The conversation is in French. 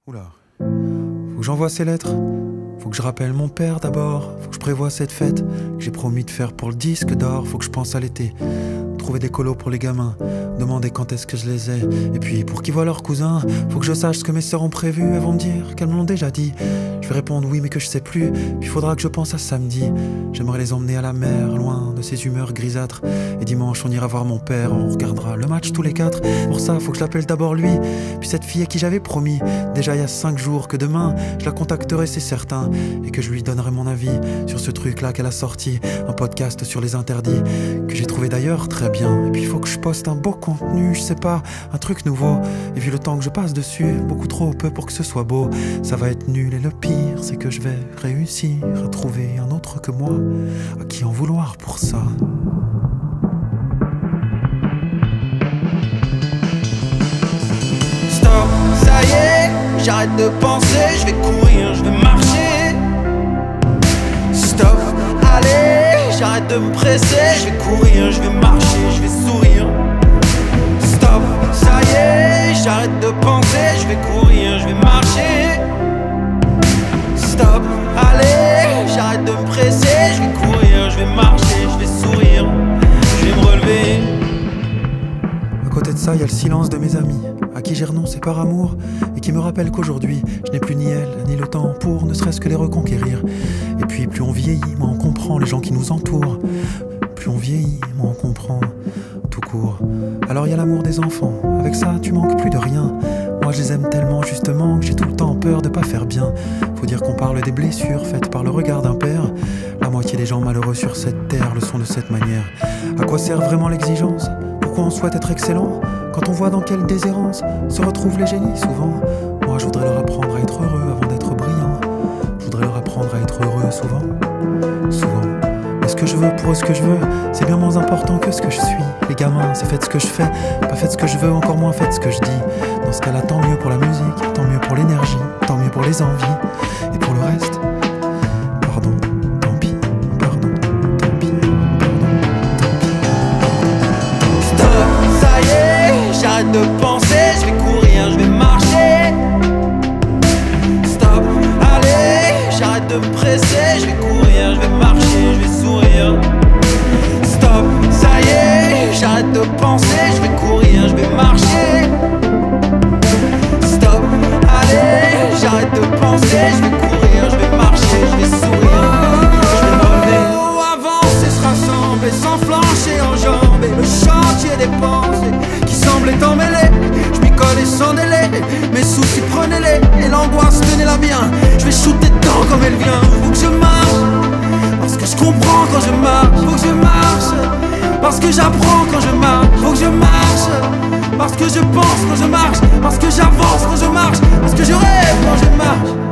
Oula, faut que j'envoie ces lettres. Faut que je rappelle mon père d'abord. Faut que je prévoie cette fête que j'ai promis de faire pour le disque d'or. Faut que je pense à l'été, trouver des colos pour les gamins, demander quand est-ce que je les ai. Et puis pour qu'ils voient leurs cousins, faut que je sache ce que mes sœurs ont prévu. Elles vont me dire qu'elles me l'ont déjà dit. Je vais répondre oui mais que je sais plus. Puis faudra que je pense à samedi. J'aimerais les emmener à la mer, loin de ces humeurs grisâtres. Et dimanche on ira voir mon père, on regardera le match tous les quatre. Pour ça faut que je l'appelle d'abord lui, puis cette fille à qui j'avais promis déjà il y a 5 jours que demain je la contacterai, c'est certain. Et que je lui donnerai mon avis sur ce truc là qu'elle a sorti, un podcast sur les interdits que j'ai trouvé d'ailleurs très bien. Et puis il faut que je poste un beau contenu, je sais pas, un truc nouveau. Et vu le temps que je passe dessus, beaucoup trop peu pour que ce soit beau. Ça va être nul et le pire c'est que je vais réussir à trouver un autre que moi à qui en vouloir pour ça. Stop, ça y est, j'arrête de penser, je vais courir, je vais marcher. Stop, allez, j'arrête de me presser, je vais courir, je vais marcher, je vais sourire. Stop, ça y est, j'arrête de penser, je vais courir, je vais marcher. Stop, allez, j'arrête de me presser, je vais courir, je vais marcher, je vais sourire, je vais me relever. À côté de ça, il y a le silence de mes amis, à qui j'ai renoncé par amour, et qui me rappellent qu'aujourd'hui, je n'ai plus ni elle, ni le temps pour ne serait-ce que les reconquérir. Et puis, plus on vieillit, moins on comprend les gens qui nous entourent. Plus on vieillit, moins on comprend tout court. Alors il y a l'amour des enfants, avec ça, tu manques plus de rien. Moi je les aime tellement justement que j'ai tout le temps peur de pas faire bien. Faut dire qu'on parle des blessures faites par le regard d'un père. La moitié des gens malheureux sur cette terre le sont de cette manière. À quoi sert vraiment l'exigence? Pourquoi on souhaite être excellent quand on voit dans quelle déshérence se retrouvent les génies souvent? Moi je voudrais leur apprendre à être heureux avant d'être brillant. Je voudrais leur apprendre à être heureux souvent, souvent. Mais ce que je veux pour eux, ce que je veux, c'est bien moins important que ce que je suis. Les gamins, c'est faites ce que je fais, pas faites ce que je veux, encore moins faites ce que je dis. Dans ce cas-là, tant mieux pour la musique, tant mieux pour l'énergie, tant mieux pour les envies. Et pour le reste, pardon, tant pis, pardon, tant pis, pardon, tant pis. Stop, ça y est, j'arrête de penser, je vais courir, je vais marcher. Stop, allez, j'arrête de me presser, je vais courir, je vais marcher, je vais sourire. Stop, ça y est, j'arrête de penser, je vais courir, je vais marcher. Stop, allez, j'arrête de penser, je vais courir, je vais marcher, je vais sourire, je vais me relever. Avancer, se rassembler, sans flancher en jambes, et le chantier des pensées qui semblait emmêlé. Je m'y collais sans délai, mes soucis prenez-les, et l'angoisse tenez-la bien. Je vais shooter dedans comme elle vient. Faut que je marche, parce que je comprends quand je marche. Faut que je marche, parce que j'apprends quand je marche. Faut que je marche, parce que je pense quand je marche. Parce que j'avance quand je marche. Parce que je rêve quand je marche.